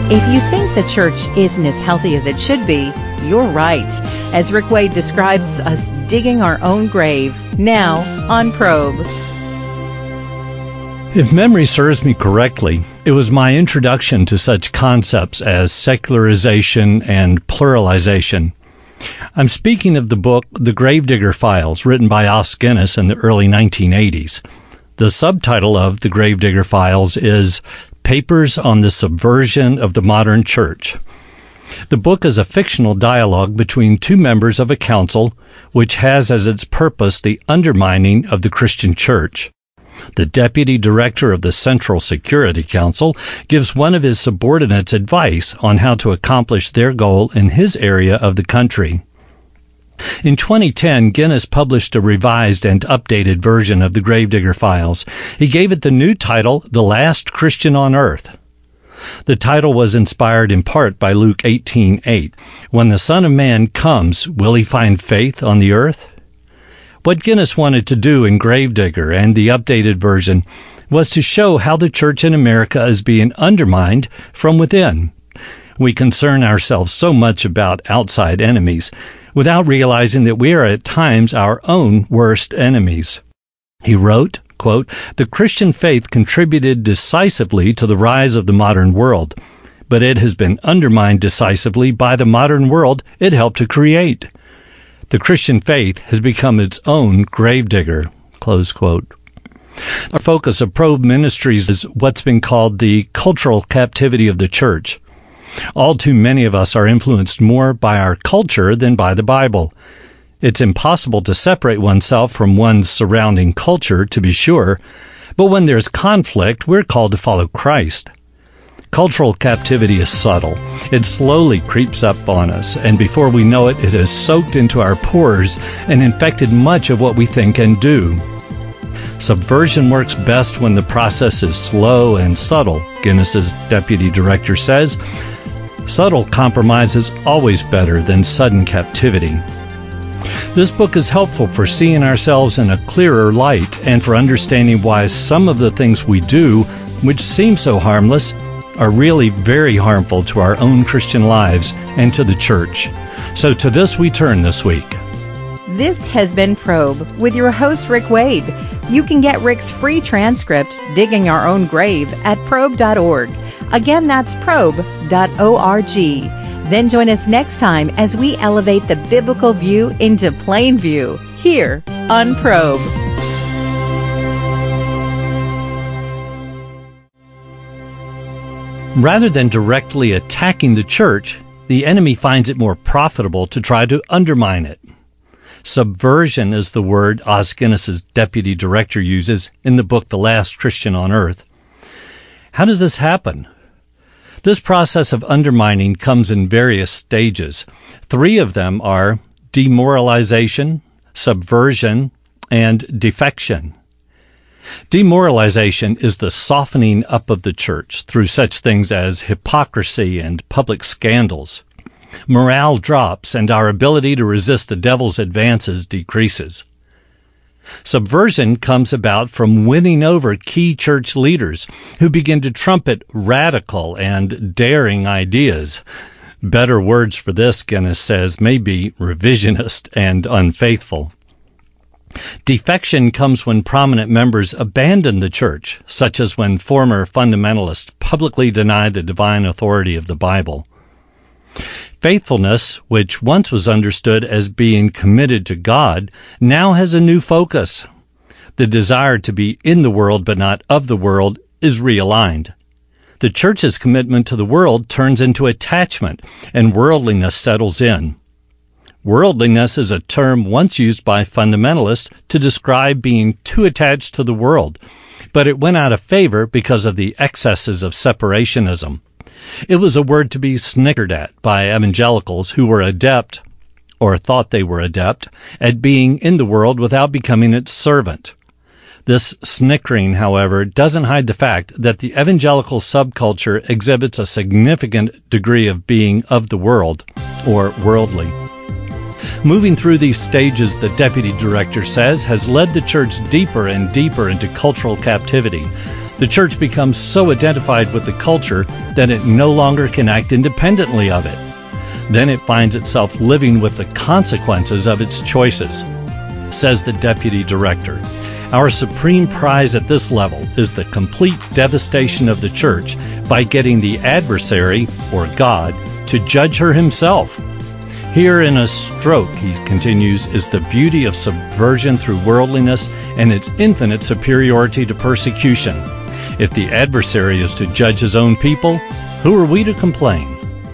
If you think the church isn't as healthy as it should be, you're right. As Rick Wade describes us digging our own grave, now on Probe. If memory serves me correctly, it was my introduction to such concepts as secularization and pluralization. I'm speaking of the book The Gravedigger Files, written by Os Guinness in the early 1980s. The subtitle of The Gravedigger Files is Papers on the Subversion of the Modern Church. The book is a fictional dialogue between two members of a council which has as its purpose the undermining of the Christian church. The deputy director of the Central Security Council gives one of his subordinates advice on how to accomplish their goal in his area of the country. In 2010, Guinness published a revised and updated version of the Gravedigger Files. He gave it the new title, The Last Christian on Earth. The title was inspired in part by Luke 18:8. When the Son of Man comes, will he find faith on the earth? What Guinness wanted to do in Gravedigger and the updated version was to show how the church in America is being undermined from within. We concern ourselves so much about outside enemies without realizing that we are at times our own worst enemies. He wrote, quote, "The Christian faith contributed decisively to the rise of the modern world, but it has been undermined decisively by the modern world it helped to create. The Christian faith has become its own gravedigger," close quote. Our focus of Probe Ministries is what's been called the cultural captivity of the church. All too many of us are influenced more by our culture than by the Bible. It's impossible to separate oneself from one's surrounding culture, to be sure, but when there's conflict, we're called to follow Christ. Cultural captivity is subtle. It slowly creeps up on us, and before we know it, it has soaked into our pores and infected much of what we think and do. Subversion works best when the process is slow and subtle, Guinness's deputy director says. Subtle compromise is always better than sudden captivity. This book is helpful for seeing ourselves in a clearer light and for understanding why some of the things we do, which seem so harmless, are really very harmful to our own Christian lives and to the church. So to this we turn this week. This has been Probe with your host, Rick Wade. You can get Rick's free transcript, Digging Our Own Grave, at probe.org. Again, that's probe.org. Then join us next time as we elevate the biblical view into plain view here on Probe. Rather than directly attacking the church, the enemy finds it more profitable to try to undermine it. Subversion is the word Os Guinness's deputy director uses in the book The Last Christian on Earth. How does this happen? This process of undermining comes in various stages. 3 of them are demoralization, subversion, and defection. Demoralization is the softening up of the church through such things as hypocrisy and public scandals. Morale drops and our ability to resist the devil's advances decreases. Subversion comes about from winning over key church leaders who begin to trumpet radical and daring ideas. Better words for this, Guinness says, may be revisionist and unfaithful. Defection comes when prominent members abandon the church, such as when former fundamentalists publicly deny the divine authority of the Bible. Faithfulness, which once was understood as being committed to God, now has a new focus. The desire to be in the world but not of the world is realigned. The church's commitment to the world turns into attachment, and worldliness settles in. Worldliness is a term once used by fundamentalists to describe being too attached to the world, but it went out of favor because of the excesses of separationism. It was a word to be snickered at by evangelicals who were adept, or thought they were adept, at being in the world without becoming its servant. This snickering, however, doesn't hide the fact that the evangelical subculture exhibits a significant degree of being of the world, or worldly. Moving through these stages, the deputy director says, has led the church deeper and deeper into cultural captivity. The church becomes so identified with the culture that it no longer can act independently of it. Then it finds itself living with the consequences of its choices, says the deputy director. Our supreme prize at this level is the complete devastation of the church by getting the adversary, or God, to judge her himself. Here in a stroke, he continues, is the beauty of subversion through worldliness and its infinite superiority to persecution. If the adversary is to judge his own people, who are we to complain?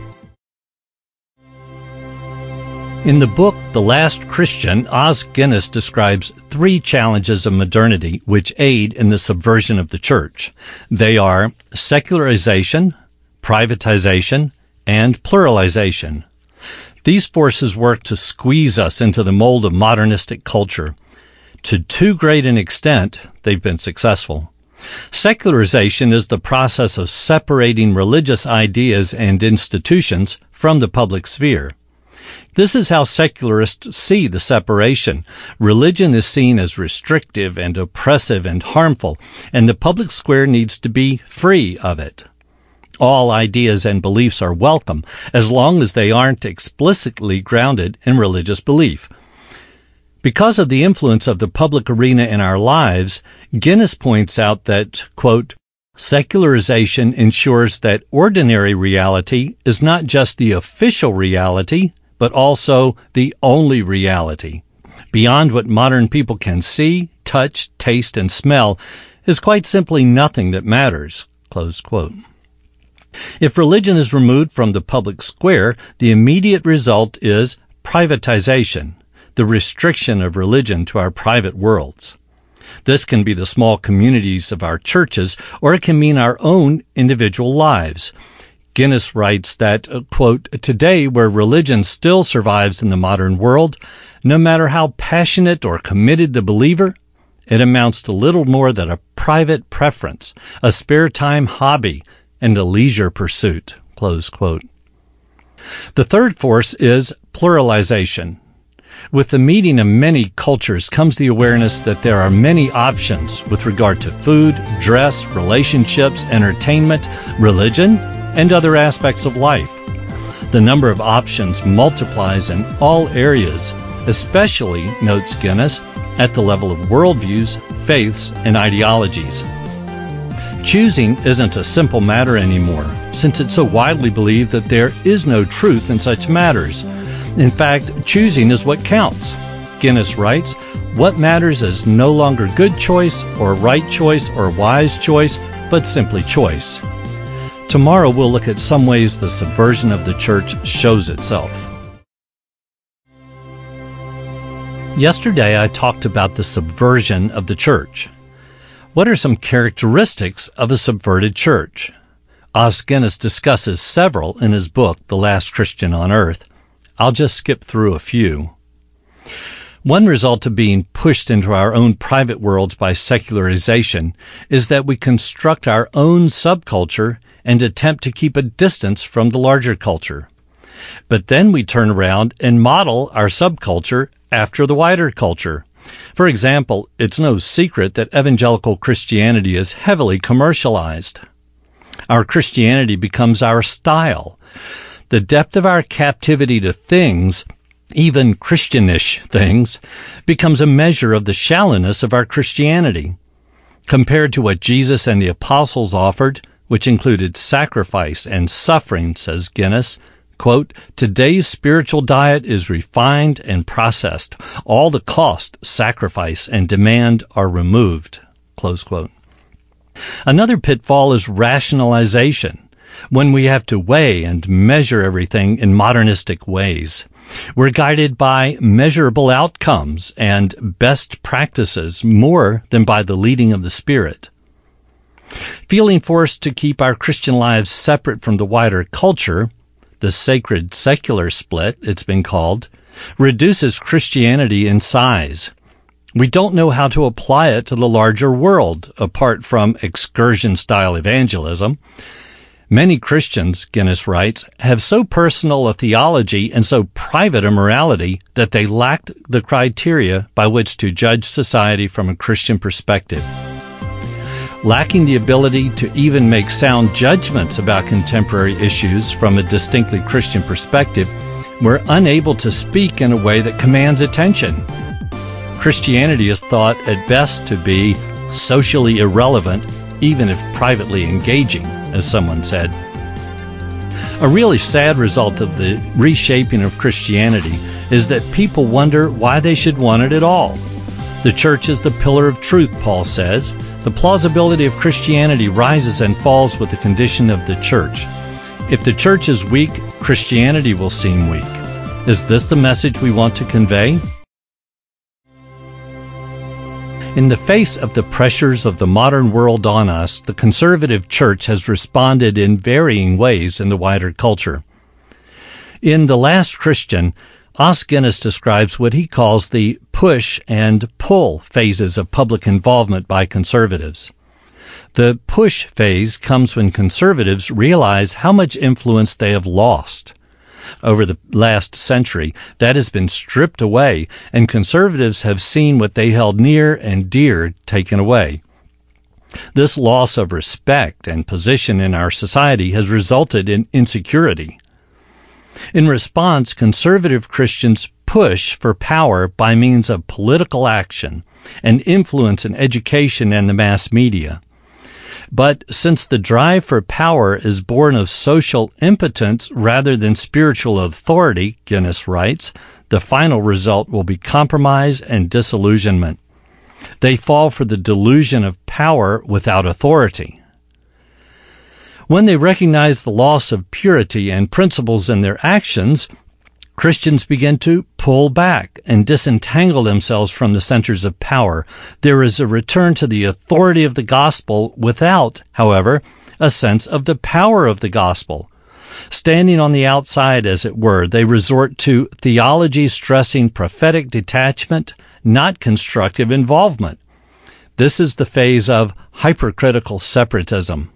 In the book The Last Christian, Os Guinness describes 3 challenges of modernity which aid in the subversion of the church. They are secularization, privatization, and pluralization. These forces work to squeeze us into the mold of modernistic culture. To too great an extent, they've been successful. Secularization is the process of separating religious ideas and institutions from the public sphere. This is how secularists see the separation. Religion is seen as restrictive and oppressive and harmful, and the public square needs to be free of it. All ideas and beliefs are welcome, as long as they aren't explicitly grounded in religious belief. Because of the influence of the public arena in our lives, Guinness points out that, quote, secularization ensures that ordinary reality is not just the official reality, but also the only reality. Beyond what modern people can see, touch, taste, and smell is quite simply nothing that matters, close quote. If religion is removed from the public square, the immediate result is privatization, the restriction of religion to our private worlds. This can be the small communities of our churches, or it can mean our own individual lives. Guinness writes that, quote, today where religion still survives in the modern world, no matter how passionate or committed the believer, it amounts to little more than a private preference, a spare time hobby, and a leisure pursuit, close quote. The third force is pluralization. With the meeting of many cultures comes the awareness that there are many options with regard to food, dress, relationships, entertainment, religion, and other aspects of life. The number of options multiplies in all areas, especially, notes Guinness, at the level of worldviews, faiths, and ideologies. Choosing isn't a simple matter anymore, since it's so widely believed that there is no truth in such matters. In fact, choosing is what counts. Guinness writes, what matters is no longer good choice or right choice or wise choice, but simply choice. Tomorrow we'll look at some ways the subversion of the church shows itself. Yesterday I talked about the subversion of the church. What are some characteristics of a subverted church? Os Guinness discusses several in his book, The Last Christian on Earth. I'll just skip through a few. One result of being pushed into our own private worlds by secularization is that we construct our own subculture and attempt to keep a distance from the larger culture. But then we turn around and model our subculture after the wider culture. For example, it's no secret that evangelical Christianity is heavily commercialized. Our Christianity becomes our style. The depth of our captivity to things, even Christianish things, becomes a measure of the shallowness of our Christianity. Compared to what Jesus and the apostles offered, which included sacrifice and suffering, says Guinness, quote, today's spiritual diet is refined and processed. All the cost, sacrifice, and demand are removed, close quote. Another pitfall is rationalization, when we have to weigh and measure everything in modernistic ways. We're guided by measurable outcomes and best practices more than by the leading of the Spirit. Feeling forced to keep our Christian lives separate from the wider culture, the sacred secular split, it's been called, reduces Christianity in size. We don't know how to apply it to the larger world, apart from excursion-style evangelism. Many Christians, Guinness writes, have so personal a theology and so private a morality that they lacked the criteria by which to judge society from a Christian perspective. lacking the ability to even make sound judgments about contemporary issues from a distinctly Christian perspective, we're unable to speak in a way that commands attention. Christianity is thought at best to be socially irrelevant, even if privately engaging, as someone said. A really sad result of the reshaping of Christianity is that people wonder why they should want it at all. The church is the pillar of truth, Paul says. The plausibility of Christianity rises and falls with the condition of the church. If the church is weak, Christianity will seem weak. Is this the message we want to convey? In the face of the pressures of the modern world on us, the conservative church has responded in varying ways in the wider culture. In The Last Christian, Os Guinness describes what he calls the push and pull phases of public involvement by conservatives. The push phase comes when conservatives realize how much influence they have lost. Over the last century, that has been stripped away, and conservatives have seen what they held near and dear taken away. This loss of respect and position in our society has resulted in insecurity. In response, conservative Christians push for power by means of political action and influence in education and the mass media. But since the drive for power is born of social impotence rather than spiritual authority, Guinness writes, the final result will be compromise and disillusionment. They fall for the delusion of power without authority. When they recognize the loss of purity and principles in their actions, Christians begin to pull back and disentangle themselves from the centers of power. There is a return to the authority of the gospel without, however, a sense of the power of the gospel. Standing on the outside, as it were, they resort to theology stressing prophetic detachment, not constructive involvement. This is the phase of hypercritical separatism.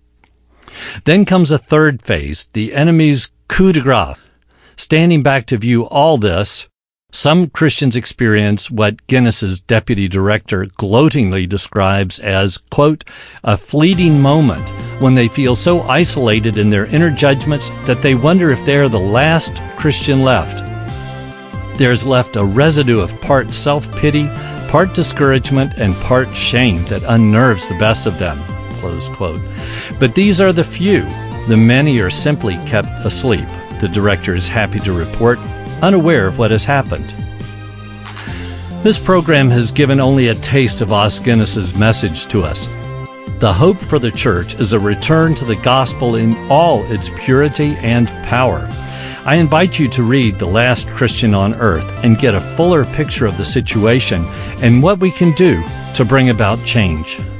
Then comes a third phase, the enemy's coup de grace. Standing back to view all this, some Christians experience what Guinness's deputy director gloatingly describes as, quote, a fleeting moment when they feel so isolated in their inner judgments that they wonder if they are the last Christian left. There is left a residue of part self-pity, part discouragement, and part shame that unnerves the best of them, close quote. But these are the few. The many are simply kept asleep. The director is happy to report, unaware of what has happened. This program has given only a taste of Os Guinness's message to us. The hope for the church is a return to the gospel in all its purity and power. I invite you to read The Last Christian on Earth and get a fuller picture of the situation and what we can do to bring about change.